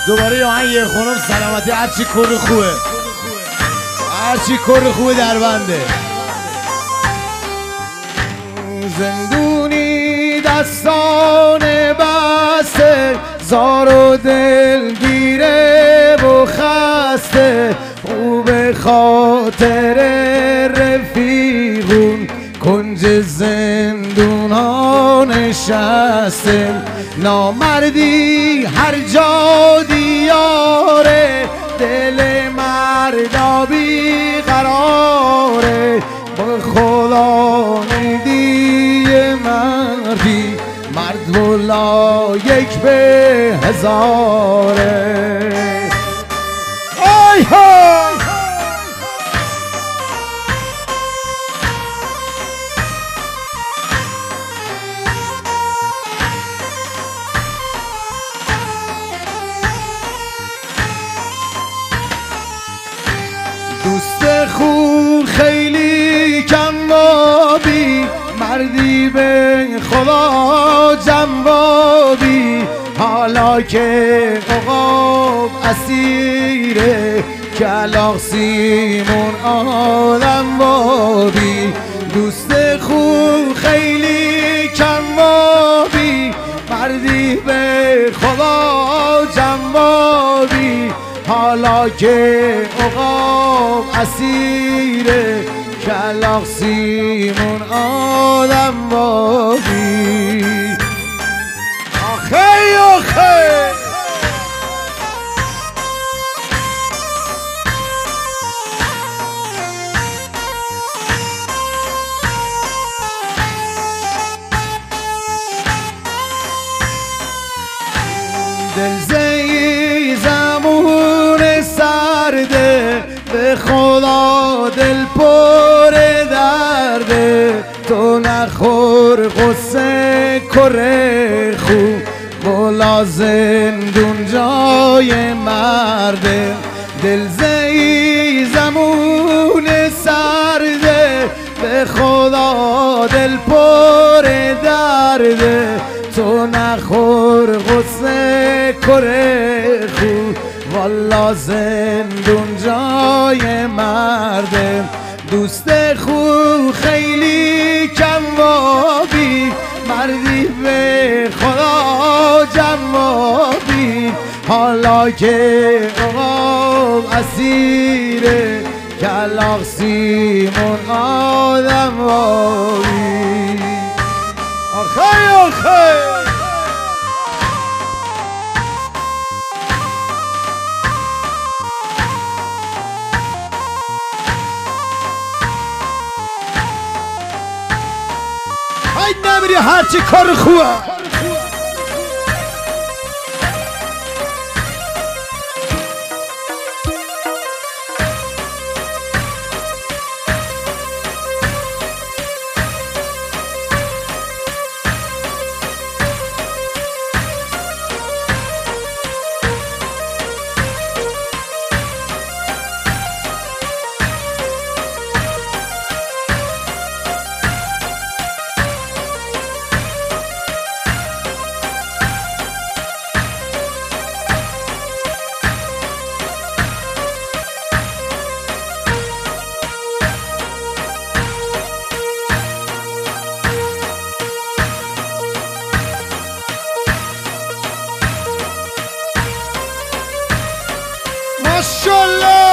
دوباره یا آهنگ یه خانم سلامتی هرچی کر خوبه، هرچی کر خوبه در بنده. زندونی دستان بسته، زار و دلگیره و خسته، او به خاطر رفیقون کنج زندون ها نشسته. نامردی هر جا دیاره، دل مردا بی قراره. به خدا نیدی مردی، مرد والا یک به هزاره. آی های دوست خوب خیلی کمابی، مردی به خدا جنبابی. حالا که عقاب اسیره، کلاغ سیمون آدم بابی. دوست خوب خیلی کمابی، مردی به خدا جنبابی. حالا که عقاب اسیره، کلاغ سیمون آدم بابی. آخه آخه دلزهی زمون سرده، به خدا دل پر درده. تو نخور غصه کره خوب، بلا زندون جای مرده. دلزهی زمون سرده، به خدا دل پر درده. تو نخور غصه کره خوب، والا زندون جای مرده. دوست خوب خیلی کمابی، مردی به خدا جوابی. حالا که عقاب اسیره، کلاغ سیمون آدم بابی. آخه آخه ای نمیری هرچی کار خوبه. ماشاءالله